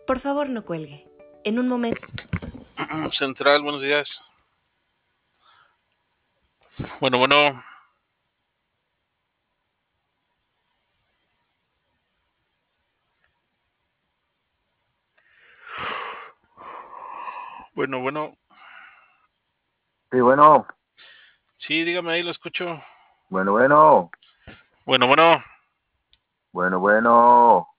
Por favor, no cuelgue. En un momento. Central, buenos días. Bueno, bueno. Bueno, bueno. Sí, bueno. Sí, dígame, ahí lo escucho. Bueno, bueno. Bueno, bueno. Bueno, bueno.